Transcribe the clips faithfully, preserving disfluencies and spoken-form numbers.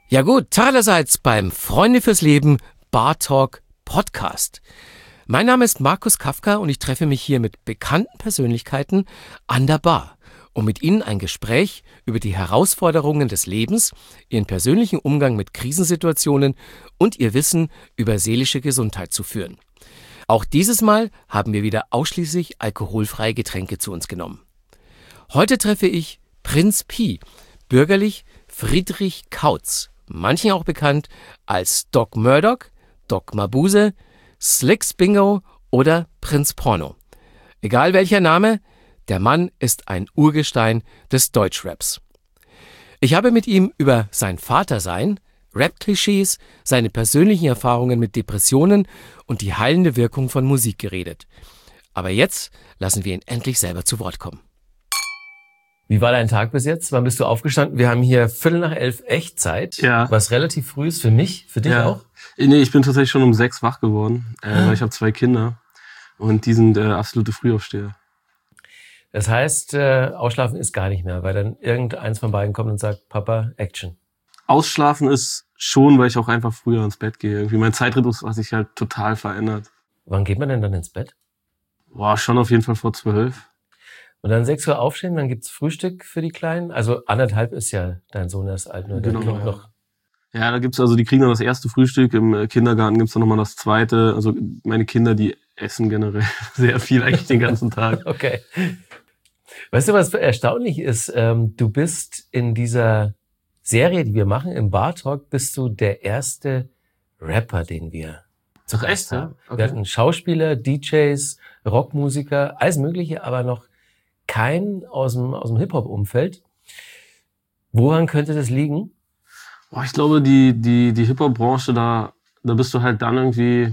Ja gut, Tag allerseits beim Freunde fürs Leben Bar Talk Podcast. Mein Name ist Markus Kafka und ich treffe mich hier mit bekannten Persönlichkeiten an der Bar, um mit ihnen ein Gespräch über die Herausforderungen des Lebens, ihren persönlichen Umgang mit Krisensituationen und ihr Wissen über seelische Gesundheit zu führen. Auch dieses Mal haben wir wieder ausschließlich alkoholfreie Getränke zu uns genommen. Heute treffe ich Prinz Pi, bürgerlich Friedrich Kautz, manchen auch bekannt als Doc Murdoch, Doc Mabuse, Slicks Bingo oder Prinz Porno. Egal welcher Name, der Mann ist ein Urgestein des Deutschraps. Ich habe mit ihm über sein Vatersein, Rap-Klischees, seine persönlichen Erfahrungen mit Depressionen und die heilende Wirkung von Musik geredet. Aber jetzt lassen wir ihn endlich selber zu Wort kommen. Wie war dein Tag bis jetzt? Wann bist du aufgestanden? Wir haben hier Viertel nach elf Echtzeit, ja. Was relativ früh ist für mich, für dich ja. auch? Nee, ich bin tatsächlich schon um sechs wach geworden, äh, weil ich habe zwei Kinder und die sind äh, absolute Frühaufsteher. Das heißt, äh, ausschlafen ist gar nicht mehr, weil dann irgendeins von beiden kommt und sagt, Papa, Action. Ausschlafen ist schon, weil ich auch einfach früher ins Bett gehe. Irgendwie mein Zeitrhythmus hat sich halt total verändert. Wann geht man denn dann ins Bett? Boah, schon auf jeden Fall vor zwölf. Und dann sechs Uhr aufstehen, dann gibt's Frühstück für die Kleinen. Also anderthalb ist ja dein Sohn erst alt, nur genau, der ja. noch. Ja, da gibt's also, die kriegen dann das erste Frühstück, im Kindergarten gibt's dann nochmal das zweite. Also meine Kinder, die essen generell sehr viel eigentlich den ganzen Tag. Okay. Weißt du, was erstaunlich ist? Ähm, du bist in dieser Serie, die wir machen, im Bar Talk, bist du der erste Rapper, den wir zu Gast haben. Okay. Wir hatten Schauspieler, D Js, Rockmusiker, alles Mögliche, aber noch keinen aus dem, aus dem Hip-Hop-Umfeld. Woran könnte das liegen? Boah, ich glaube, die, die, die Hip-Hop-Branche, da, da bist du halt dann irgendwie,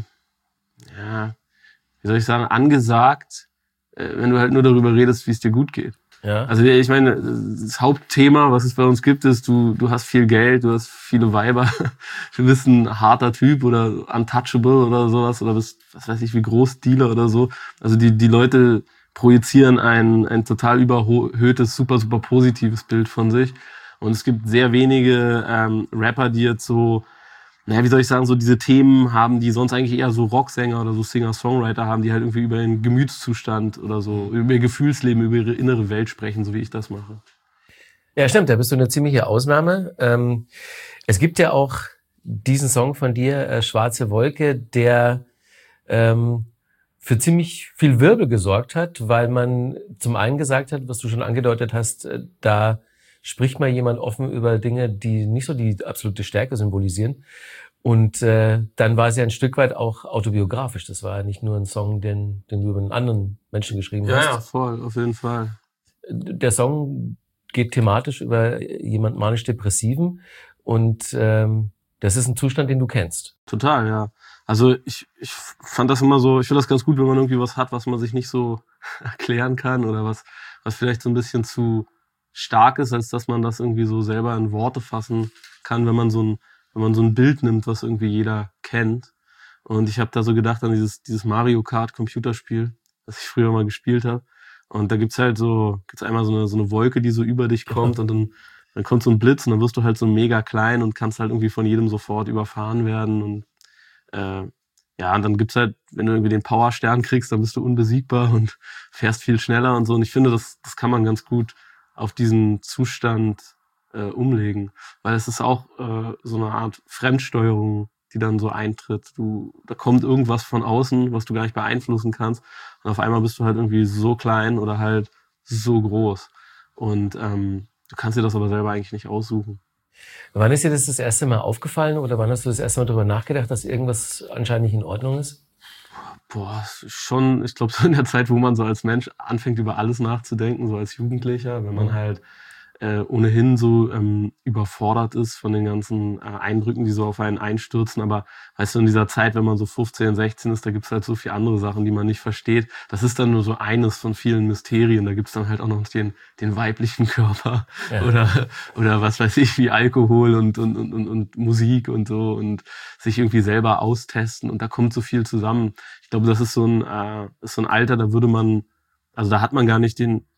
ja, wie soll ich sagen, angesagt, wenn du halt nur darüber redest, wie es dir gut geht. Ja. Also ich meine, das Hauptthema, was es bei uns gibt, ist, du, du hast viel Geld, du hast viele Weiber, du bist ein harter Typ oder untouchable oder sowas oder bist, was weiß ich, wie Großdealer oder so. Also die, die Leute projizieren ein, ein total überhöhtes, super, super positives Bild von sich. Und es gibt sehr wenige ähm, Rapper, die jetzt so, naja, wie soll ich sagen, so diese Themen haben, die sonst eigentlich eher so Rocksänger oder so Singer-Songwriter haben, die halt irgendwie über ihren Gemütszustand oder so, über ihr Gefühlsleben, über ihre innere Welt sprechen, so wie ich das mache. Ja, stimmt, da bist du eine ziemliche Ausnahme. Ähm, es gibt ja auch diesen Song von dir, äh, Schwarze Wolke, der ähm, für ziemlich viel Wirbel gesorgt hat, weil man zum einen gesagt hat, was du schon angedeutet hast, äh, da spricht mal jemand offen über Dinge, die nicht so die absolute Stärke symbolisieren. Und äh, dann war es ja ein Stück weit auch autobiografisch. Das war ja nicht nur ein Song, den, den du über einen anderen Menschen geschrieben ja, hast. Ja, voll, auf jeden Fall. Der Song geht thematisch über jemand manisch-depressiven und ähm, das ist ein Zustand, den du kennst. Total, ja. Also ich, ich fand das immer so, ich finde das ganz gut, wenn man irgendwie was hat, was man sich nicht so erklären kann oder was, was vielleicht so ein bisschen zu stark ist, als dass man das irgendwie so selber in Worte fassen kann, wenn man so ein, wenn man so ein Bild nimmt, was irgendwie jeder kennt. Und ich habe da so gedacht an dieses, dieses Mario Kart Computerspiel, das ich früher mal gespielt habe. Und da gibt's halt so, gibt's einmal so eine, so eine Wolke, die so über dich kommt und dann, dann kommt so ein Blitz und dann wirst du halt so mega klein und kannst halt irgendwie von jedem sofort überfahren werden und äh, ja, und dann gibt's halt, wenn du irgendwie den Powerstern kriegst, dann bist du unbesiegbar und fährst viel schneller und so. Und ich finde, das, das kann man ganz gut auf diesen Zustand äh, umlegen, weil es ist auch äh, so eine Art Fremdsteuerung, die dann so eintritt. Du, da kommt irgendwas von außen, was du gar nicht beeinflussen kannst und auf einmal bist du halt irgendwie so klein oder halt so groß und ähm, du kannst dir das aber selber eigentlich nicht aussuchen. Wann ist dir das das erste Mal aufgefallen oder wann hast du das erste Mal darüber nachgedacht, dass irgendwas anscheinend nicht in Ordnung ist? Boah, schon, ich glaube, so in der Zeit, wo man so als Mensch anfängt, über alles nachzudenken, so als Jugendlicher, wenn man halt äh, ohnehin so ähm, überfordert ist von den ganzen äh, Eindrücken, die so auf einen einstürzen. Aber weißt du, in dieser Zeit, wenn man so fünfzehn, sechzehn ist, da gibt's halt so viele andere Sachen, die man nicht versteht. Das ist dann nur so eines von vielen Mysterien. Da gibt's dann halt auch noch den, den weiblichen Körper ja. oder oder was weiß ich, wie Alkohol und, und, und, und, und Musik und so und sich irgendwie selber austesten. Und da kommt so viel zusammen. Ich glaube, das ist so ein, äh, ist so ein Alter, da würde man, also da hat man gar nicht den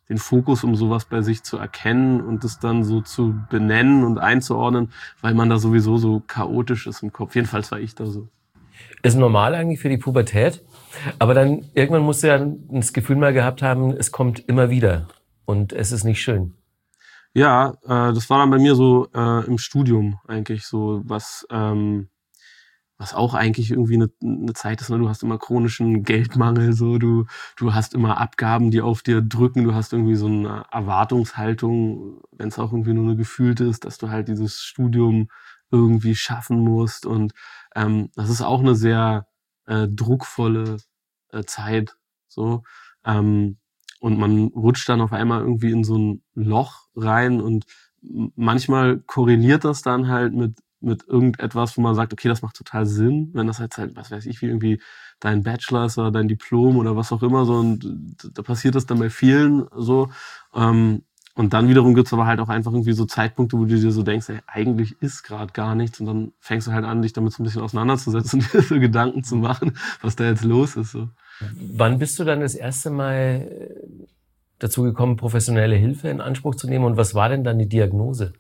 den Fokus, um sowas bei sich zu erkennen und es dann so zu benennen und einzuordnen, weil man da sowieso so chaotisch ist im Kopf. Jedenfalls war ich da so. Ist normal eigentlich für die Pubertät, aber dann irgendwann musst du ja das Gefühl mal gehabt haben, es kommt immer wieder und es ist nicht schön. Ja, äh, das war dann bei mir so äh, im Studium eigentlich so, was ähm, was auch eigentlich irgendwie eine, eine Zeit ist, ne? Du hast immer chronischen Geldmangel, so du du hast immer Abgaben, die auf dir drücken, du hast irgendwie so eine Erwartungshaltung, wenn es auch irgendwie nur eine gefühlte ist, dass du halt dieses Studium irgendwie schaffen musst und ähm, das ist auch eine sehr äh, druckvolle äh, Zeit, so ähm, und man rutscht dann auf einmal irgendwie in so ein Loch rein und m- manchmal korreliert das dann halt mit mit irgendetwas, wo man sagt, okay, das macht total Sinn, wenn das jetzt halt, was weiß ich, wie irgendwie dein Bachelor ist oder dein Diplom oder was auch immer so und da passiert das dann bei vielen so ähm, und dann wiederum gibt's aber halt auch einfach irgendwie so Zeitpunkte, wo du dir so denkst, ey, eigentlich ist gerade gar nichts und dann fängst du halt an, dich damit so ein bisschen auseinanderzusetzen und dir so Gedanken zu machen, was da jetzt los ist. So. Wann bist du dann das erste Mal dazu gekommen, professionelle Hilfe in Anspruch zu nehmen und was war denn dann die Diagnose?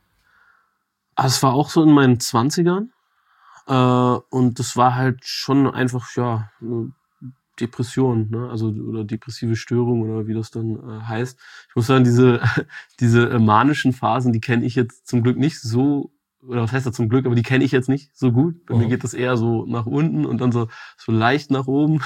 Also es war auch so in meinen Zwanzigern äh, und das war halt schon einfach, ja, eine Depression, ne? Also oder depressive Störung oder wie das dann äh, heißt. Ich muss sagen, diese diese äh, manischen Phasen, die kenne ich jetzt zum Glück nicht so, oder was heißt das zum Glück, aber die kenne ich jetzt nicht so gut. Bei Mhm. mir geht das eher so nach unten und dann so so leicht nach oben.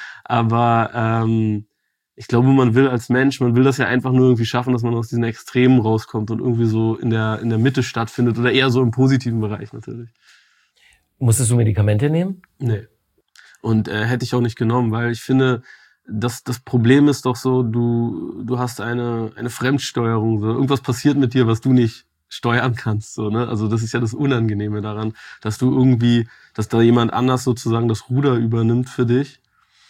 Aber ähm, ich glaube, man will als Mensch, man will das ja einfach nur irgendwie schaffen, dass man aus diesen Extremen rauskommt und irgendwie so in der in der Mitte stattfindet oder eher so im positiven Bereich natürlich. Musstest du Medikamente nehmen? Nee. Und äh, hätte ich auch nicht genommen, weil ich finde, das, das Problem ist doch so, du, du hast eine, eine Fremdsteuerung. So. Irgendwas passiert mit dir, was du nicht steuern kannst. So, ne? Also das ist ja das Unangenehme daran, dass du irgendwie, dass da jemand anders sozusagen das Ruder übernimmt für dich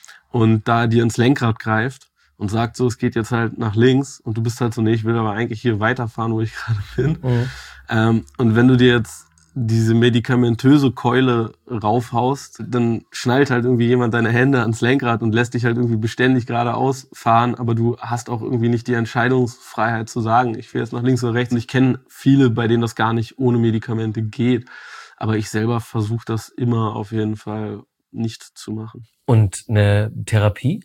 und da dir ins Lenkrad greift und sagt so, es geht jetzt halt nach links und du bist halt so, nee, ich will aber eigentlich hier weiterfahren, wo ich gerade bin. Mhm. Ähm, und wenn du dir jetzt diese medikamentöse Keule raufhaust, dann schnallt halt irgendwie jemand deine Hände ans Lenkrad und lässt dich halt irgendwie beständig geradeaus fahren, aber du hast auch irgendwie nicht die Entscheidungsfreiheit zu sagen, ich will jetzt nach links oder rechts. Und ich kenne viele, bei denen das gar nicht ohne Medikamente geht, aber ich selber versuche das immer auf jeden Fall nicht zu machen. Und eine Therapie?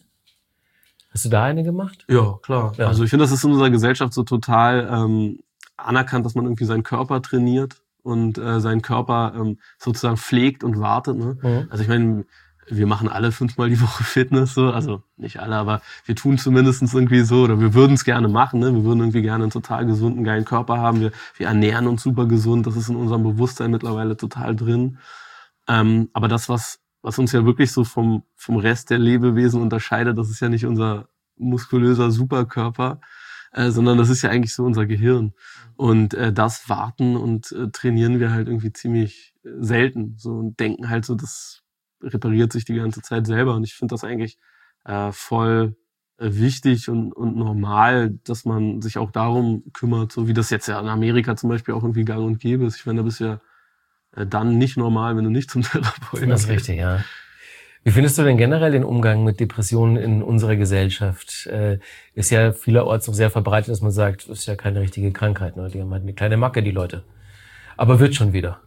Hast du da eine gemacht? Ja, klar. Ja. Also ich finde, das ist in unserer Gesellschaft so total ähm, anerkannt, dass man irgendwie seinen Körper trainiert und äh, seinen Körper ähm, sozusagen pflegt und wartet. Ne? Mhm. Also ich meine, wir machen alle fünfmal die Woche Fitness, so, also nicht alle, aber wir tun zumindestens irgendwie so, oder wir würden es gerne machen, ne? Wir würden irgendwie gerne einen total gesunden, geilen Körper haben. Wir, wir ernähren uns super gesund, das ist in unserem Bewusstsein mittlerweile total drin. Ähm, aber das, was was uns ja wirklich so vom vom Rest der Lebewesen unterscheidet, das ist ja nicht unser muskulöser Superkörper, äh, sondern das ist ja eigentlich so unser Gehirn. Und äh, das warten und äh, trainieren wir halt irgendwie ziemlich äh, selten. So und denken halt so, das repariert sich die ganze Zeit selber. Und ich finde das eigentlich äh, voll äh, wichtig und, und normal, dass man sich auch darum kümmert, so wie das jetzt ja in Amerika zum Beispiel auch irgendwie gang und gäbe ist. Ich meine, da bist du ja äh, dann nicht normal, wenn du nicht zum Therapeuten Das ist gehst. richtig, ja. Wie findest du denn generell den Umgang mit Depressionen in unserer Gesellschaft? Äh, ist ja vielerorts noch sehr verbreitet, dass man sagt, das ist ja keine richtige Krankheit, ne? Die haben halt eine kleine Macke, die Leute. Aber wird schon wieder.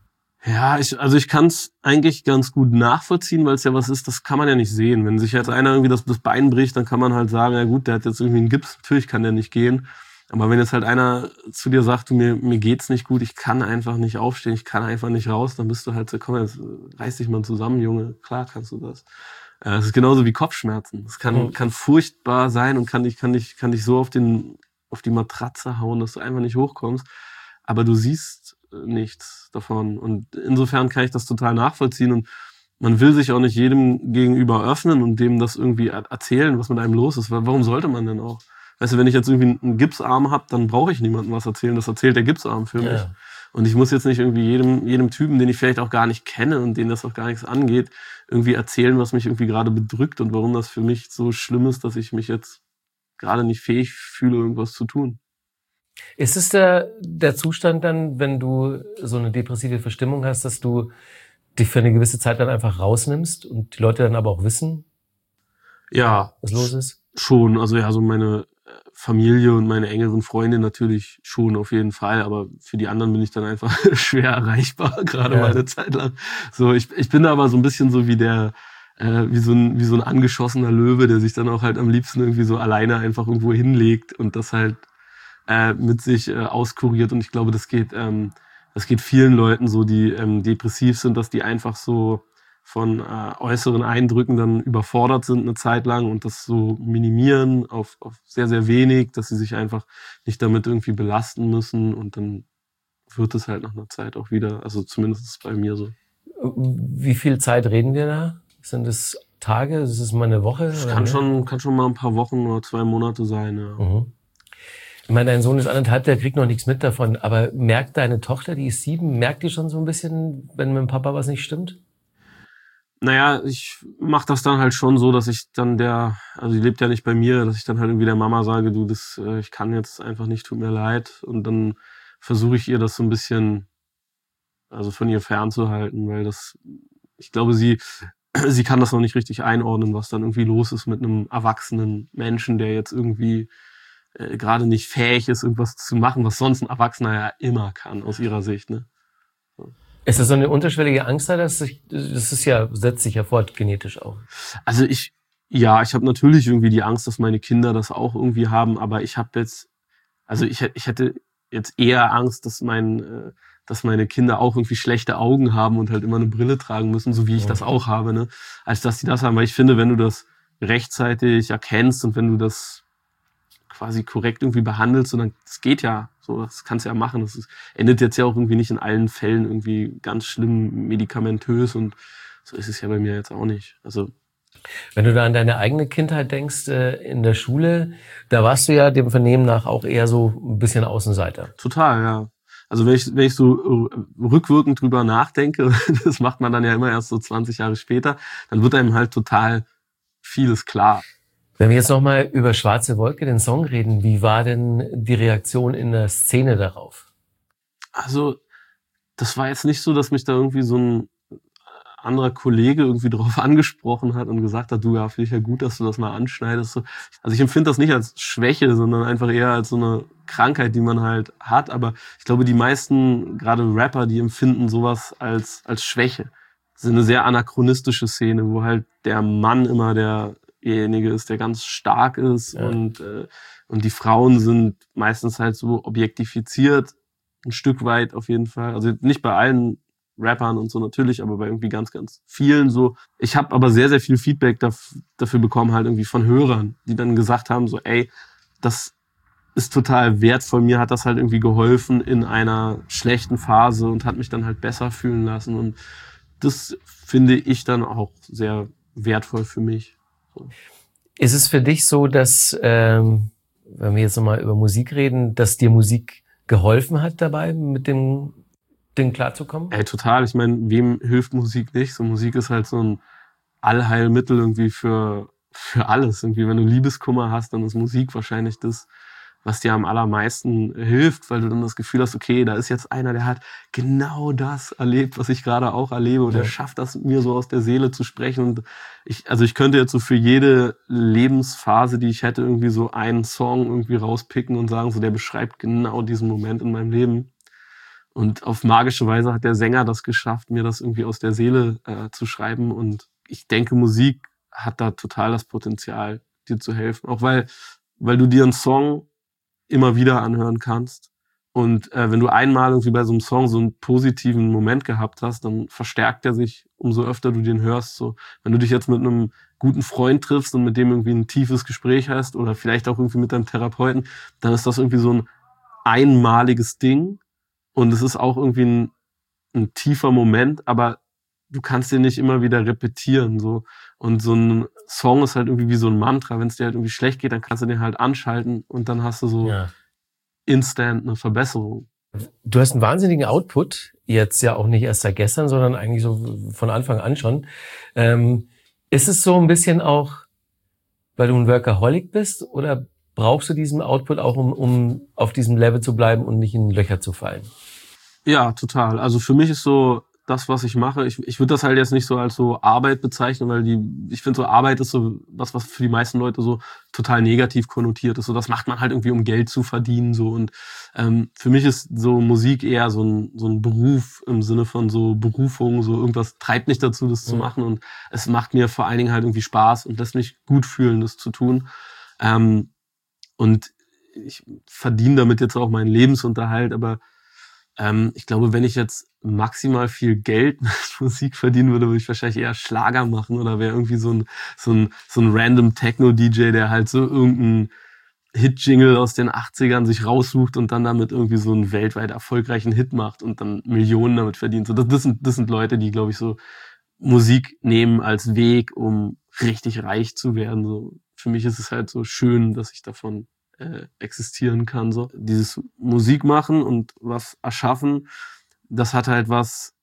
Ja, ich, also ich kann es eigentlich ganz gut nachvollziehen, weil es ja was ist, das kann man ja nicht sehen. Wenn sich jetzt einer irgendwie das, das Bein bricht, dann kann man halt sagen, ja gut, der hat jetzt irgendwie einen Gips, natürlich kann der nicht gehen. Aber wenn jetzt halt einer zu dir sagt, du, mir, mir geht's nicht gut, ich kann einfach nicht aufstehen, ich kann einfach nicht raus, dann bist du halt so, komm, jetzt reiß dich mal zusammen, Junge, klar kannst du das. Äh, Es ist genauso wie Kopfschmerzen. Es kann, Mhm. kann furchtbar sein und kann dich, kann dich, kann dich so auf den, auf die Matratze hauen, dass du einfach nicht hochkommst. Aber du siehst äh, nichts davon. Und insofern kann ich das total nachvollziehen. Und man will sich auch nicht jedem gegenüber öffnen und dem das irgendwie er- erzählen, was mit einem los ist. Weil warum sollte man denn auch? Weißt du, wenn ich jetzt irgendwie einen Gipsarm habe, dann brauche ich niemandem was erzählen. Das erzählt der Gipsarm für mich. Ja. Und ich muss jetzt nicht irgendwie jedem, jedem Typen, den ich vielleicht auch gar nicht kenne und den das auch gar nichts angeht, irgendwie erzählen, was mich irgendwie gerade bedrückt und warum das für mich so schlimm ist, dass ich mich jetzt gerade nicht fähig fühle, irgendwas zu tun. Ist es der, der Zustand dann, wenn du so eine depressive Verstimmung hast, dass du dich für eine gewisse Zeit dann einfach rausnimmst und die Leute dann aber auch wissen, Ja, was los ist? schon. Also ja, so meine Familie und meine engeren Freunde natürlich schon auf jeden Fall, aber für die anderen bin ich dann einfach schwer erreichbar, gerade Ja. mal eine Zeit lang. So, ich, ich bin da aber so ein bisschen so wie der, äh, wie so ein, wie so ein angeschossener Löwe, der sich dann auch halt am liebsten irgendwie so alleine einfach irgendwo hinlegt und das halt äh, mit sich äh, auskuriert. Und ich glaube, das geht, ähm, das geht vielen Leuten so, die ähm, depressiv sind, dass die einfach so von äh, äußeren Eindrücken dann überfordert sind eine Zeit lang und das so minimieren auf, auf sehr, sehr wenig, dass sie sich einfach nicht damit irgendwie belasten müssen und dann wird es halt nach einer Zeit auch wieder, also zumindest ist es bei mir so. Wie viel Zeit reden wir da? Sind es Tage? Ist es mal eine Woche? Es oder kann mehr? schon, kann schon mal ein paar Wochen oder zwei Monate sein, ja. Mhm. Ich meine, dein Sohn ist anderthalb, der kriegt noch nichts mit davon, aber merkt deine Tochter, die ist sieben, merkt die schon so ein bisschen, wenn mit dem Papa was nicht stimmt? Naja, ich mache das dann halt schon so, dass ich dann der, also die lebt ja nicht bei mir, dass ich dann halt irgendwie der Mama sage, du, das, äh, ich kann jetzt einfach nicht, tut mir leid. Und dann versuche ich ihr das so ein bisschen, also von ihr fernzuhalten, weil das, ich glaube, sie, sie kann das noch nicht richtig einordnen, was dann irgendwie los ist mit einem erwachsenen Menschen, der jetzt irgendwie äh, gerade nicht fähig ist, irgendwas zu machen, was sonst ein Erwachsener ja immer kann, aus ihrer Sicht, ne? Ist das so eine unterschwellige Angst da? Dass sich, das ist ja, setzt sich ja fort, genetisch auch. Also ich, ja, ich habe natürlich irgendwie die Angst, dass meine Kinder das auch irgendwie haben, aber ich habe jetzt, also ich, ich hätte jetzt eher Angst, dass mein, äh, dass meine Kinder auch irgendwie schlechte Augen haben und halt immer eine Brille tragen müssen, so wie ich das auch habe, ne, als dass sie das haben. Weil ich finde, wenn du das rechtzeitig erkennst und wenn du das quasi korrekt irgendwie behandelst, und dann, das geht ja, so, das kannst du ja machen. Das ist, endet jetzt ja auch irgendwie nicht in allen Fällen irgendwie ganz schlimm medikamentös und so ist es ja bei mir jetzt auch nicht. Also Wenn du da an deine eigene Kindheit denkst, äh, in der Schule, da warst du ja dem Vernehmen nach auch eher so ein bisschen Außenseiter. total, ja. Also wenn ich, wenn ich so rückwirkend drüber nachdenke, das macht man dann ja immer erst so zwanzig Jahre später, dann wird einem halt total vieles klar. Wenn wir jetzt nochmal über Schwarze Wolke, den Song, reden, wie war denn die Reaktion in der Szene darauf? Also das war jetzt nicht so, dass mich da irgendwie so ein anderer Kollege irgendwie drauf angesprochen hat und gesagt hat, du, ja, finde ich ja gut, dass du das mal anschneidest. Also ich empfinde das nicht als Schwäche, sondern einfach eher als so eine Krankheit, die man halt hat. Aber ich glaube, die meisten, gerade Rapper, die empfinden sowas als, als Schwäche. Das ist eine sehr anachronistische Szene, wo halt der Mann immer derjenige ist, der ganz stark ist, Ja. und, äh, und die Frauen sind meistens halt so objektifiziert, ein Stück weit auf jeden Fall. Also nicht bei allen Rappern und so natürlich, aber bei irgendwie ganz, ganz vielen so. Ich habe aber sehr, sehr viel Feedback daf- dafür bekommen, halt irgendwie von Hörern, die dann gesagt haben, so, ey, das ist total wertvoll. Mir hat das halt irgendwie geholfen in einer schlechten Phase und hat mich dann halt besser fühlen lassen. Und das finde ich dann auch sehr wertvoll für mich. So. Ist es für dich so, dass, ähm, wenn wir jetzt nochmal über Musik reden, dass dir Musik geholfen hat dabei, mit dem Ding klarzukommen? Ey, total. Ich meine, wem hilft Musik nicht? So, Musik ist halt so ein Allheilmittel irgendwie für, für alles. Irgendwie, wenn du Liebeskummer hast, dann ist Musik wahrscheinlich das, was dir am allermeisten hilft, weil du dann das Gefühl hast, okay, da ist jetzt einer, der hat genau das erlebt, was ich gerade auch erlebe, und Ja. der schafft das, mir so aus der Seele zu sprechen. Und ich, also ich könnte jetzt so für jede Lebensphase, die ich hätte, irgendwie so einen Song irgendwie rauspicken und sagen, so, der beschreibt genau diesen Moment in meinem Leben. Und auf magische Weise hat der Sänger das geschafft, mir das irgendwie aus der Seele äh, zu schreiben. Und ich denke, Musik hat da total das Potenzial, dir zu helfen. Auch weil, weil du dir einen Song immer wieder anhören kannst. Und äh, wenn du einmal irgendwie bei so einem Song so einen positiven Moment gehabt hast, dann verstärkt er sich, umso öfter du den hörst. So, wenn du dich jetzt mit einem guten Freund triffst und mit dem irgendwie ein tiefes Gespräch hast oder vielleicht auch irgendwie mit deinem Therapeuten, dann ist das irgendwie so ein einmaliges Ding. Und es ist auch irgendwie ein, ein tiefer Moment, aber du kannst den nicht immer wieder repetieren. So. Und so ein Song ist halt irgendwie wie so ein Mantra. Wenn es dir halt irgendwie schlecht geht, dann kannst du den halt anschalten und dann hast du so Ja. instant eine Verbesserung. Du hast einen wahnsinnigen Output, jetzt ja auch nicht erst seit gestern, sondern eigentlich so von Anfang an schon. Ähm, ist es so ein bisschen auch, weil du ein Workaholic bist, oder brauchst du diesen Output auch, um, um auf diesem Level zu bleiben und nicht in Löcher zu fallen? Ja, total. Also für mich ist so das, was ich mache. Ich, ich würde das halt jetzt nicht so als so Arbeit bezeichnen, weil die, ich finde so Arbeit ist so was, was für die meisten Leute so total negativ konnotiert ist. So, das macht man halt irgendwie, um Geld zu verdienen. So, und ähm, für mich ist so Musik eher so ein, so ein Beruf im Sinne von so Berufung, so irgendwas treibt mich dazu, das zu machen. Und es macht mir vor allen Dingen halt irgendwie Spaß und lässt mich gut fühlen, das zu tun. Ähm, und ich verdiene damit jetzt auch meinen Lebensunterhalt, aber ähm, ich glaube, wenn ich jetzt maximal viel Geld mit Musik verdienen würde, würde ich wahrscheinlich eher Schlager machen oder wäre irgendwie so ein, so ein, so ein random Techno-D J, der halt so irgendeinen Hit-Jingle aus den achtzigern sich raussucht und dann damit irgendwie so einen weltweit erfolgreichen Hit macht und dann Millionen damit verdient. So, das, das sind, das sind Leute, die, glaube ich, so Musik nehmen als Weg, um richtig reich zu werden. So, für mich ist es halt so schön, dass ich davon äh, existieren kann. So, dieses Musik machen und was erschaffen, das hat halt was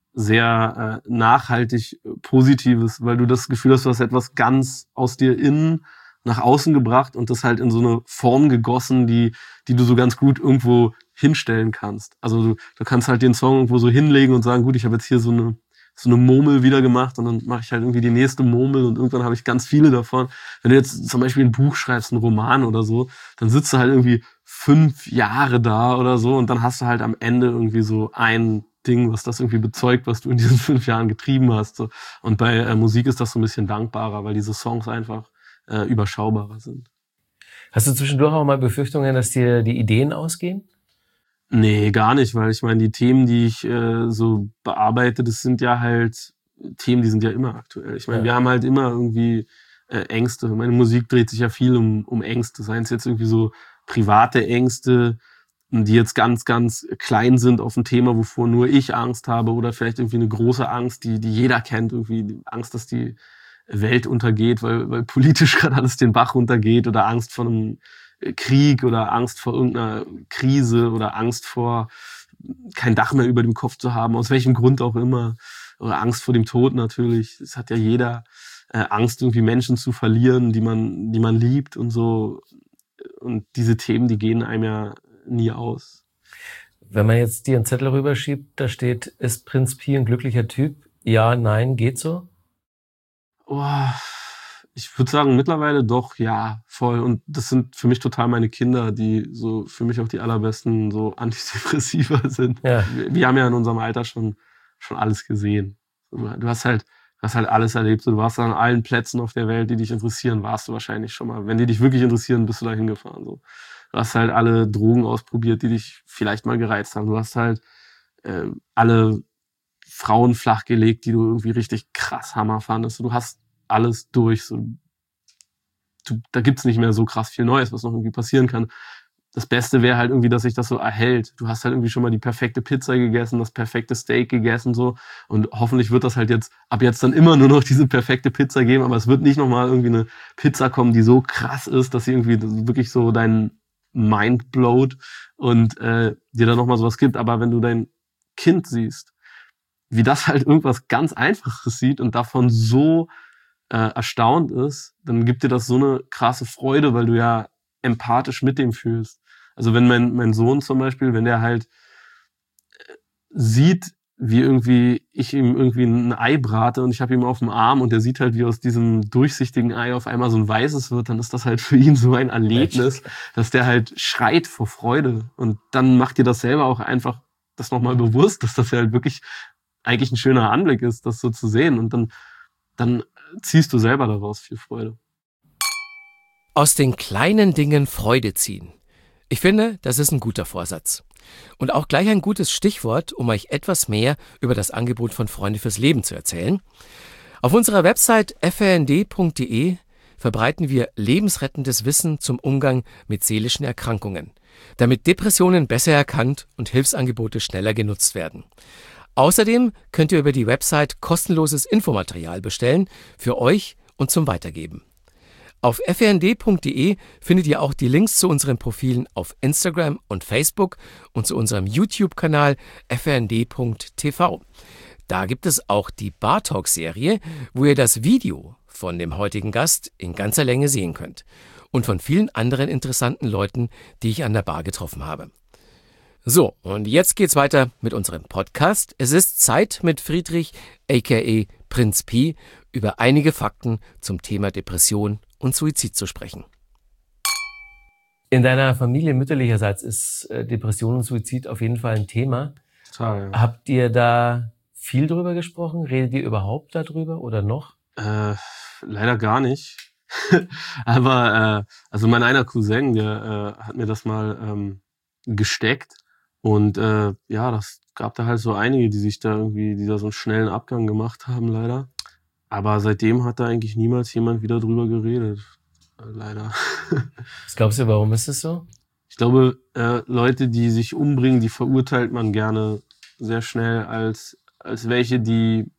sehr äh, nachhaltig äh, Positives, weil du das Gefühl hast, du hast etwas ganz aus dir innen nach außen gebracht und das halt in so eine Form gegossen, die die du so ganz gut irgendwo hinstellen kannst. Also du, du kannst halt den Song irgendwo so hinlegen und sagen, gut, ich habe jetzt hier so eine so eine Murmel wieder gemacht und dann mache ich halt irgendwie die nächste Murmel und irgendwann habe ich ganz viele davon. Wenn du jetzt zum Beispiel ein Buch schreibst, einen Roman oder so, dann sitzt du halt irgendwie fünf Jahre da oder so und dann hast du halt am Ende irgendwie so ein Ding, was das irgendwie bezeugt, was du in diesen fünf Jahren getrieben hast. So. Und bei äh, Musik ist das so ein bisschen dankbarer, weil diese Songs einfach äh, überschaubarer sind. Hast du zwischendurch auch mal Befürchtungen, dass dir die Ideen ausgehen? Nee, gar nicht, weil ich meine, die Themen, die ich äh, so bearbeite, das sind ja halt Themen, die sind ja immer aktuell. Ich meine, ja. wir haben halt immer irgendwie äh, Ängste. Meine Musik dreht sich ja viel um, um Ängste, seien es jetzt irgendwie so private Ängste, die jetzt ganz, ganz klein sind auf ein Thema, wovor nur ich Angst habe oder vielleicht irgendwie eine große Angst, die, die jeder kennt, irgendwie die Angst, dass die Welt untergeht, weil, weil politisch gerade alles den Bach runtergeht oder Angst vor einem Krieg oder Angst vor irgendeiner Krise oder Angst vor kein Dach mehr über dem Kopf zu haben, aus welchem Grund auch immer, oder Angst vor dem Tod natürlich. Es hat ja jeder äh, Angst, irgendwie Menschen zu verlieren, die man, die man liebt und so. Und diese Themen, die gehen einem ja nie aus. Wenn man jetzt dir einen Zettel rüberschiebt, da steht, ist Prinz Pi ein glücklicher Typ? Ja, nein, geht so? Oh, ich würde sagen, mittlerweile doch, ja, voll. Und das sind für mich total meine Kinder, die so für mich auch die allerbesten so Antidepressiva sind. Ja. Wir, wir haben ja in unserem Alter schon, schon alles gesehen. Du hast halt, du hast halt alles erlebt. Du warst an allen Plätzen auf der Welt, die dich interessieren, warst du wahrscheinlich schon mal. Wenn die dich wirklich interessieren, bist du da hingefahren. So. Du hast halt alle Drogen ausprobiert, die dich vielleicht mal gereizt haben. Du hast halt äh, alle Frauen flachgelegt, die du irgendwie richtig krass Hammer fandest. Du hast alles durch. So, du, da gibt's nicht mehr so krass viel Neues, was noch irgendwie passieren kann. Das Beste wäre halt irgendwie, dass sich das so erhält. Du hast halt irgendwie schon mal die perfekte Pizza gegessen, das perfekte Steak gegessen so und hoffentlich wird das halt jetzt ab jetzt dann immer nur noch diese perfekte Pizza geben, aber es wird nicht nochmal irgendwie eine Pizza kommen, die so krass ist, dass sie irgendwie wirklich so deinen Mind blowt und äh, dir dann nochmal sowas gibt. Aber wenn du dein Kind siehst, wie das halt irgendwas ganz Einfaches sieht und davon so äh, erstaunt ist, dann gibt dir das so eine krasse Freude, weil du ja empathisch mit dem fühlst. Also wenn mein, mein Sohn zum Beispiel, wenn der halt sieht, wie irgendwie ich ihm irgendwie ein Ei brate und ich habe ihn auf dem Arm und der sieht halt, wie aus diesem durchsichtigen Ei auf einmal so ein weißes wird, dann ist das halt für ihn so ein Erlebnis, dass der halt schreit vor Freude. Und dann macht dir das selber auch einfach das nochmal bewusst, dass das ja halt wirklich eigentlich ein schöner Anblick ist, das so zu sehen. Und dann, dann ziehst du selber daraus viel Freude. Aus den kleinen Dingen Freude ziehen. Ich finde, das ist ein guter Vorsatz. Und auch gleich ein gutes Stichwort, um euch etwas mehr über das Angebot von Freunde fürs Leben zu erzählen. Auf unserer Website f r n d punkt d e verbreiten wir lebensrettendes Wissen zum Umgang mit seelischen Erkrankungen, damit Depressionen besser erkannt und Hilfsangebote schneller genutzt werden. Außerdem könnt ihr über die Website kostenloses Infomaterial bestellen für euch und zum Weitergeben. Auf f r n d punkt d e findet ihr auch die Links zu unseren Profilen auf Instagram und Facebook und zu unserem YouTube-Kanal f r n d punkt t v. Da gibt es auch die Bar Talk-Serie, wo ihr das Video von dem heutigen Gast in ganzer Länge sehen könnt und von vielen anderen interessanten Leuten, die ich an der Bar getroffen habe. So, und jetzt geht's weiter mit unserem Podcast. Es ist Zeit mit Friedrich, aka Prinz Pi, über einige Fakten zum Thema Depression und Suizid zu sprechen. In deiner Familie mütterlicherseits ist Depression und Suizid auf jeden Fall ein Thema. Total, ja. Habt ihr da viel drüber gesprochen? Redet ihr überhaupt darüber oder noch? Äh, leider gar nicht. Aber äh, also mein einer Cousin, der äh, hat mir das mal ähm, gesteckt. Und äh, ja, das gab da halt so einige, die sich da irgendwie, die da so einen schnellen Abgang gemacht haben, leider. Aber seitdem hat da eigentlich niemals jemand wieder drüber geredet. Äh, leider. Was glaubst du, warum ist es so? Ich glaube, äh, Leute, die sich umbringen, die verurteilt man gerne sehr schnell als, als welche, die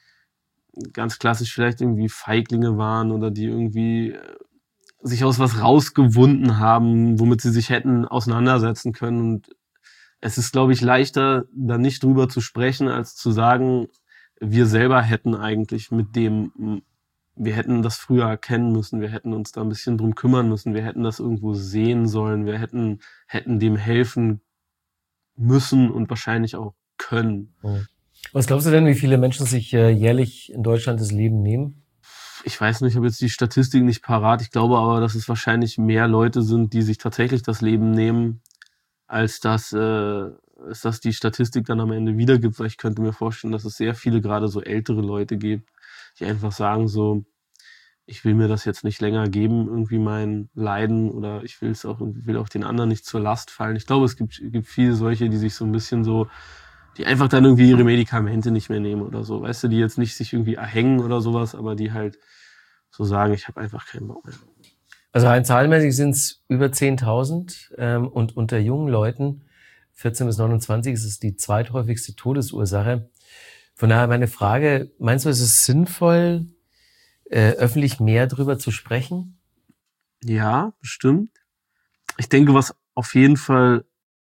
ganz klassisch vielleicht irgendwie Feiglinge waren oder die irgendwie äh, sich aus was rausgewunden haben, womit sie sich hätten auseinandersetzen können. Und es ist, glaube ich, leichter, da nicht drüber zu sprechen, als zu sagen, wir selber hätten eigentlich mit dem, wir hätten das früher erkennen müssen, wir hätten uns da ein bisschen drum kümmern müssen, wir hätten das irgendwo sehen sollen, wir hätten, hätten dem helfen müssen und wahrscheinlich auch können. Was glaubst du denn, wie viele Menschen sich äh, jährlich in Deutschland das Leben nehmen? Ich weiß nicht, ich habe jetzt die Statistik nicht parat. Ich glaube aber, dass es wahrscheinlich mehr Leute sind, die sich tatsächlich das Leben nehmen, als dass, äh, als dass die Statistik dann am Ende wiedergibt. Weil ich könnte mir vorstellen, dass es sehr viele gerade so ältere Leute gibt, die einfach sagen so, ich will mir das jetzt nicht länger geben, irgendwie mein Leiden, oder ich will es auch, will auch den anderen nicht zur Last fallen. Ich glaube, es gibt, gibt viele solche, die sich so ein bisschen so, die einfach dann irgendwie ihre Medikamente nicht mehr nehmen oder so. Weißt du, die jetzt nicht sich irgendwie erhängen oder sowas, aber die halt so sagen, ich habe einfach keinen Bock mehr. Also rein zahlenmäßig sind es über zehntausend ähm, und unter jungen Leuten, vierzehn bis neunundzwanzig, ist es die zweithäufigste Todesursache. Von daher meine Frage, meinst du, ist es sinnvoll, äh, öffentlich mehr drüber zu sprechen? Ja, bestimmt. Ich denke, was auf jeden Fall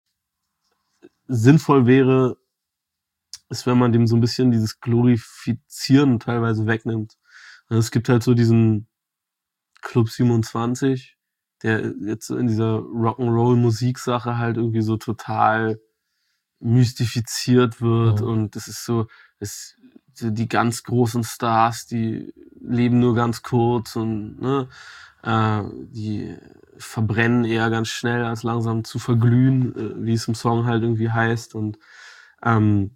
sinnvoll wäre, ist, wenn man dem so ein bisschen dieses Glorifizieren teilweise wegnimmt. Es gibt halt so diesen Club siebenundzwanzig, der jetzt so in dieser Rock'n'Roll-Musiksache halt irgendwie so total mystifiziert wird. Mhm. Und das ist so, das, die ganz großen Stars, die leben nur ganz kurz und ne, äh, die verbrennen eher ganz schnell, als langsam zu verglühen, äh, wie es im Song halt irgendwie heißt. Und ähm,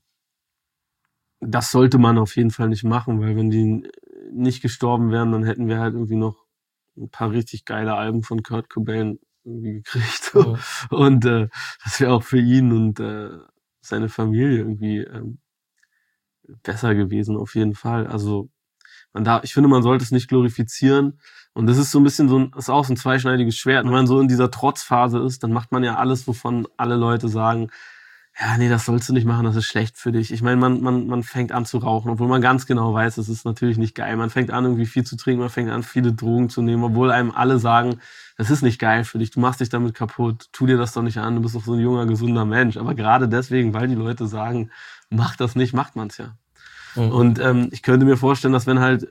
das sollte man auf jeden Fall nicht machen, weil wenn die nicht gestorben wären, dann hätten wir halt irgendwie noch ein paar richtig geile Alben von Kurt Cobain irgendwie gekriegt. Oh. Und äh, das wäre auch für ihn und äh, seine Familie irgendwie ähm, besser gewesen, auf jeden Fall. Also man darf, ich finde, man sollte es nicht glorifizieren. Und das ist so ein bisschen so ein, ist auch so ein zweischneidiges Schwert. Wenn man so in dieser Trotzphase ist, dann macht man ja alles, wovon alle Leute sagen, ja, nee, das sollst du nicht machen, das ist schlecht für dich. Ich meine, man, man, man fängt an zu rauchen, obwohl man ganz genau weiß, das ist natürlich nicht geil. Man fängt an, irgendwie viel zu trinken, man fängt an, viele Drogen zu nehmen, obwohl einem alle sagen, das ist nicht geil für dich, du machst dich damit kaputt, tu dir das doch nicht an, du bist doch so ein junger, gesunder Mensch. Aber gerade deswegen, weil die Leute sagen, mach das nicht, macht man's ja. Mhm. Und ähm, ich könnte mir vorstellen, dass wenn halt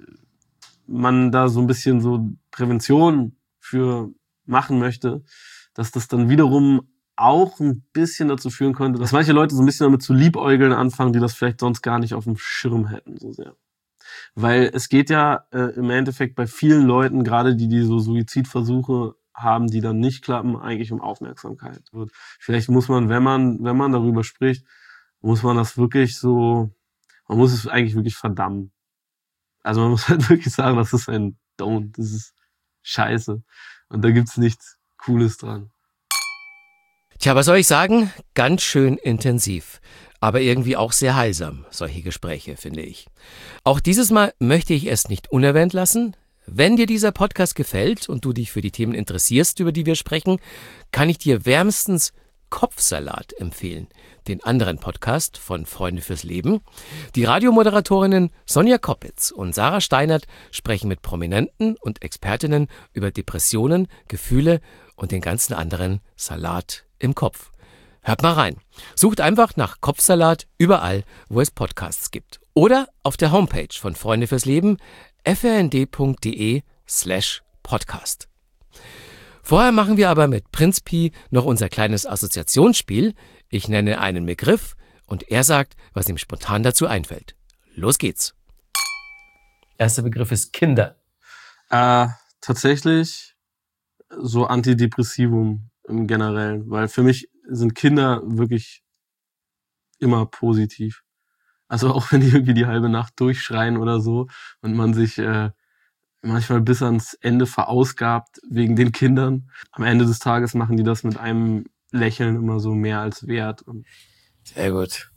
man da so ein bisschen so Prävention für machen möchte, dass das dann wiederum auch ein bisschen dazu führen könnte, dass manche Leute so ein bisschen damit zu liebäugeln anfangen, die das vielleicht sonst gar nicht auf dem Schirm hätten, so sehr. Weil es geht ja äh, im Endeffekt bei vielen Leuten, gerade die, die so Suizidversuche haben, die dann nicht klappen, eigentlich um Aufmerksamkeit. Und vielleicht muss man, wenn man, wenn man darüber spricht, muss man das wirklich so, man muss es eigentlich wirklich verdammen. Also man muss halt wirklich sagen, das ist ein Don't, das ist scheiße. Und da gibt's nichts Cooles dran. Tja, was soll ich sagen? Ganz schön intensiv, aber irgendwie auch sehr heilsam, solche Gespräche, finde ich. Auch dieses Mal möchte ich es nicht unerwähnt lassen. Wenn dir dieser Podcast gefällt und du dich für die Themen interessierst, über die wir sprechen, kann ich dir wärmstens Kopfsalat empfehlen, den anderen Podcast von Freunde fürs Leben. Die Radiomoderatorinnen Sonja Koppitz und Sarah Steinert sprechen mit Prominenten und Expertinnen über Depressionen, Gefühle und den ganzen anderen Salat im Kopf. Hört mal rein. Sucht einfach nach Kopfsalat überall, wo es Podcasts gibt. Oder auf der Homepage von Freunde fürs Leben, f r n d punkt d e slash podcast. Vorher machen wir aber mit Prinz Pi noch unser kleines Assoziationsspiel. Ich nenne einen Begriff und er sagt, was ihm spontan dazu einfällt. Los geht's. Erster Begriff ist Kinder. Äh, tatsächlich so Antidepressivum im Generellen, weil für mich sind Kinder wirklich immer positiv. Also auch wenn die irgendwie die halbe Nacht durchschreien oder so und man sich äh, manchmal bis ans Ende verausgabt wegen den Kindern. Am Ende des Tages machen die das mit einem Lächeln immer so mehr als wert. Und sehr gut.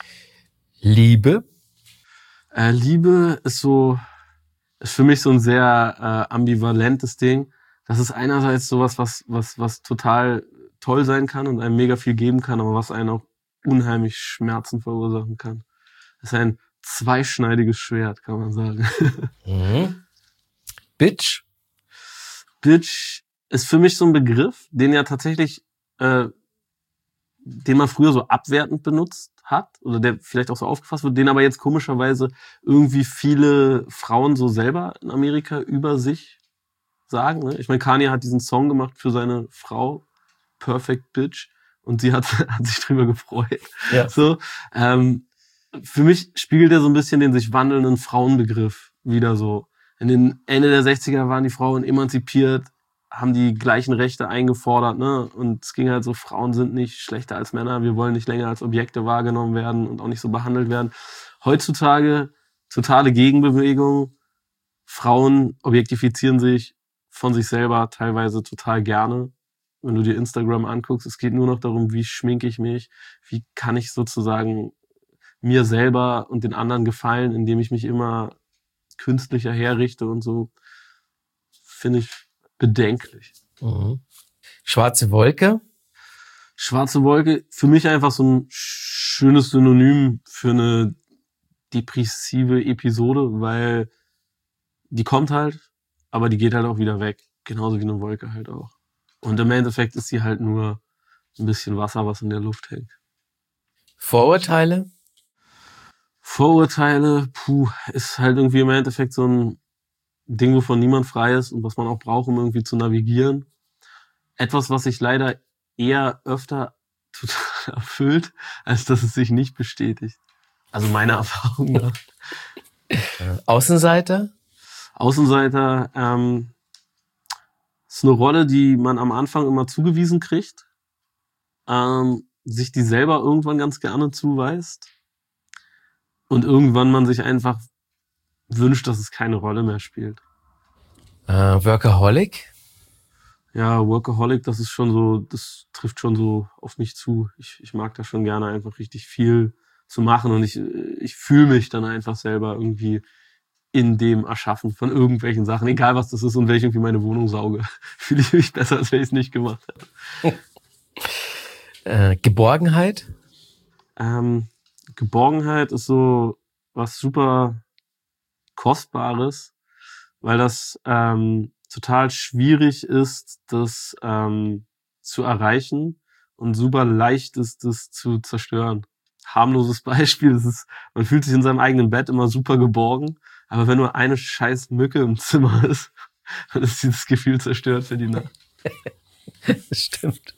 Liebe? Äh, Liebe ist so, ist für mich so ein sehr äh, ambivalentes Ding. Das ist einerseits sowas, was, was, was total toll sein kann und einem mega viel geben kann, aber was einen auch unheimlich Schmerzen verursachen kann. Das ist ein zweischneidiges Schwert, kann man sagen. Mhm. Bitch? Bitch ist für mich so ein Begriff, den ja tatsächlich, äh, den man früher so abwertend benutzt hat oder der vielleicht auch so aufgefasst wird, den aber jetzt komischerweise irgendwie viele Frauen so selber in Amerika über sich sagen. Ne? Ich meine, Kanye hat diesen Song gemacht für seine Frau, Perfect Bitch, und sie hat, hat sich drüber gefreut. Ja. So, ähm, für mich spiegelt er so ein bisschen den sich wandelnden Frauenbegriff wieder so. In den Ende der sechziger waren die Frauen emanzipiert, haben die gleichen Rechte eingefordert, ne? Und es ging halt so, Frauen sind nicht schlechter als Männer, wir wollen nicht länger als Objekte wahrgenommen werden und auch nicht so behandelt werden. Heutzutage totale Gegenbewegung. Frauen objektifizieren sich von sich selber teilweise total gerne. Wenn du dir Instagram anguckst, es geht nur noch darum, wie schminke ich mich, wie kann ich sozusagen mir selber und den anderen gefallen, indem ich mich immer künstlicher herrichte und so, finde ich bedenklich. Mhm. Schwarze Wolke? Schwarze Wolke, für mich einfach so ein schönes Synonym für eine depressive Episode, weil die kommt halt, aber die geht halt auch wieder weg. Genauso wie eine Wolke halt auch. Und im Endeffekt ist sie halt nur ein bisschen Wasser, was in der Luft hängt. Vorurteile? Vorurteile, puh, ist halt irgendwie im Endeffekt so ein Ding, wovon niemand frei ist und was man auch braucht, um irgendwie zu navigieren. Etwas, was sich leider eher öfter total erfüllt, als dass es sich nicht bestätigt. Also meiner Erfahrung nach. Außenseiter? Außenseiter ähm, ist eine Rolle, die man am Anfang immer zugewiesen kriegt, ähm, sich die selber irgendwann ganz gerne zuweist und irgendwann man sich einfach wünscht, dass es keine Rolle mehr spielt. Äh, Workaholic? Ja, Workaholic, das ist schon so, das trifft schon so auf mich zu. Ich, ich mag da schon gerne einfach richtig viel zu machen und ich, ich fühle mich dann einfach selber irgendwie in dem Erschaffen von irgendwelchen Sachen, egal was das ist und wenn ich irgendwie meine Wohnung sauge, fühle ich mich besser, als wenn ich es nicht gemacht hätte. äh, Geborgenheit? Ähm, Geborgenheit ist so was super Kostbares, weil das ähm, total schwierig ist, das ähm, zu erreichen und super leicht ist, das zu zerstören. Harmloses Beispiel, das ist, man fühlt sich in seinem eigenen Bett immer super geborgen, aber wenn nur eine scheiß Mücke im Zimmer ist, dann ist dieses Gefühl zerstört für die Nacht. Das stimmt.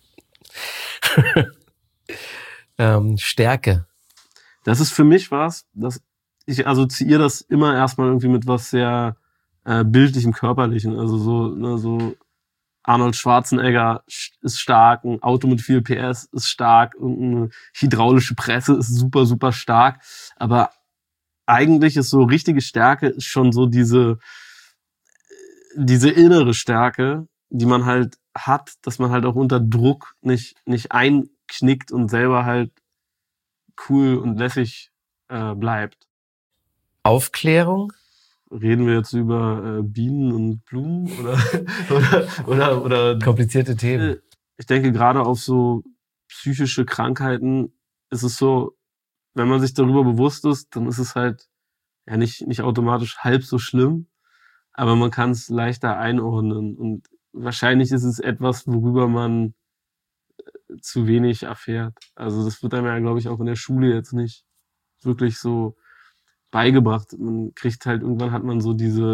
ähm, Stärke. Das ist für mich was, dass ich assoziiere das immer erstmal irgendwie mit was sehr äh, bildlichem, körperlichen. Also so, ne, so Arnold Schwarzenegger ist stark, ein Auto mit viel P S ist stark, irgendeine hydraulische Presse ist super, super stark. Aber eigentlich ist so richtige Stärke ist schon so diese, diese innere Stärke, die man halt hat, dass man halt auch unter Druck nicht, nicht einknickt und selber halt cool und lässig äh, bleibt. Aufklärung? Reden wir jetzt über äh, Bienen und Blumen oder oder oder, oder komplizierte Themen? Ich denke gerade auf so psychische Krankheiten ist es so, wenn man sich darüber bewusst ist, dann ist es halt ja nicht nicht automatisch halb so schlimm, aber man kann es leichter einordnen und wahrscheinlich ist es etwas, worüber man zu wenig erfährt. Also das wird einem ja, glaube ich, auch in der Schule jetzt nicht wirklich so beigebracht. Man kriegt halt, irgendwann hat man so diese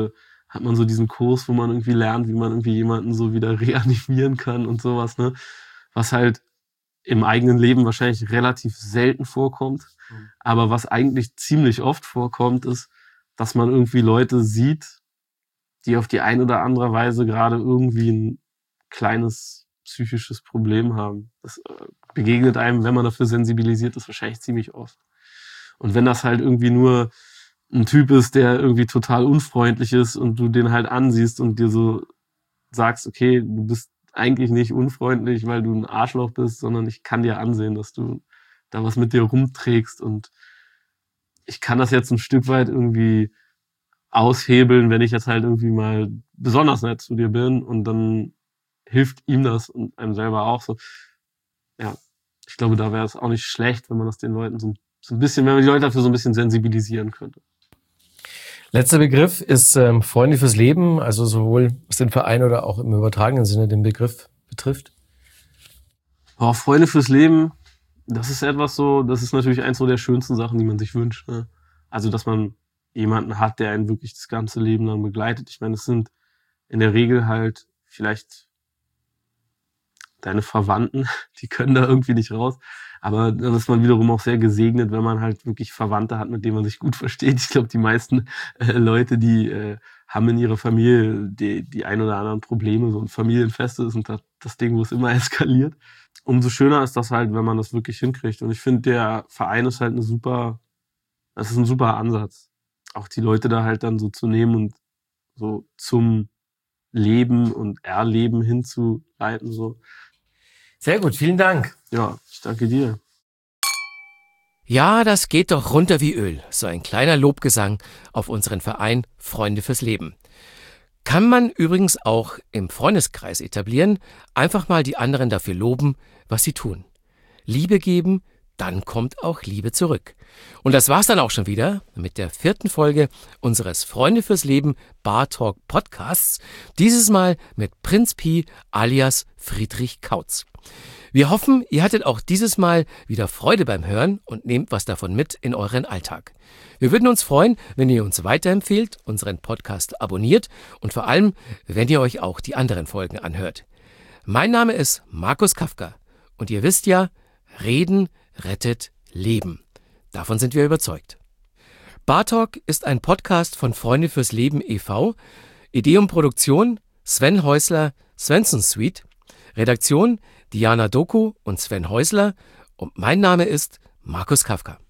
hat man so diesen Kurs, wo man irgendwie lernt, wie man irgendwie jemanden so wieder reanimieren kann und sowas, ne? Was halt im eigenen Leben wahrscheinlich relativ selten vorkommt. Mhm. Aber was eigentlich ziemlich oft vorkommt, ist, dass man irgendwie Leute sieht, die auf die eine oder andere Weise gerade irgendwie ein kleines psychisches Problem haben. Das äh, begegnet einem, wenn man dafür sensibilisiert ist, wahrscheinlich ziemlich oft. Und wenn das halt irgendwie nur ein Typ ist, der irgendwie total unfreundlich ist und du den halt ansiehst und dir so sagst, okay, du bist eigentlich nicht unfreundlich, weil du ein Arschloch bist, sondern ich kann dir ansehen, dass du da was mit dir rumträgst und ich kann das jetzt ein Stück weit irgendwie aushebeln, wenn ich jetzt halt irgendwie mal besonders nett zu dir bin und dann hilft ihm das und einem selber auch so. Ja, ich glaube, da wäre es auch nicht schlecht, wenn man das den Leuten so, so ein bisschen, wenn man die Leute dafür so ein bisschen sensibilisieren könnte. Letzter Begriff ist ähm, Freunde fürs Leben, also sowohl was den Verein oder auch im übertragenen Sinne den Begriff betrifft. Oh, Freunde fürs Leben, das ist etwas so, das ist natürlich eins so der schönsten Sachen, die man sich wünscht. Ne? Also, dass man jemanden hat, der einen wirklich das ganze Leben lang begleitet. Ich meine, es sind in der Regel halt vielleicht deine Verwandten, die können da irgendwie nicht raus. Aber dann ist man wiederum auch sehr gesegnet, wenn man halt wirklich Verwandte hat, mit denen man sich gut versteht. Ich glaube, die meisten äh, Leute, die äh, haben in ihrer Familie die, die ein oder anderen Probleme. So ein Familienfest ist und das, das Ding, wo es immer eskaliert. Umso schöner ist das halt, wenn man das wirklich hinkriegt. Und ich finde, der Verein ist halt eine super, das ist ein super Ansatz. Auch die Leute da halt dann so zu nehmen und so zum Leben und Erleben hinzuleiten, so. Sehr gut, vielen Dank. Ja, ich danke dir. Ja, das geht doch runter wie Öl. So ein kleiner Lobgesang auf unseren Verein Freunde fürs Leben. Kann man übrigens auch im Freundeskreis etablieren. Einfach mal die anderen dafür loben, was sie tun. Liebe geben, dann kommt auch Liebe zurück. Und das war's dann auch schon wieder mit der vierten Folge unseres Freunde fürs Leben Bar Talk Podcasts. Dieses Mal mit Prinz Pi alias Friedrich Kautz. Wir hoffen, ihr hattet auch dieses Mal wieder Freude beim Hören und nehmt was davon mit in euren Alltag. Wir würden uns freuen, wenn ihr uns weiterempfehlt, unseren Podcast abonniert und vor allem, wenn ihr euch auch die anderen Folgen anhört. Mein Name ist Markus Kafka und ihr wisst ja, Reden rettet Leben. Davon sind wir überzeugt. Bar Talk ist ein Podcast von Freunde fürs Leben e V Idee und Produktion Sven Häusler, Svensson Suite. Redaktion Diana Doku und Sven Häusler. Und mein Name ist Markus Kafka.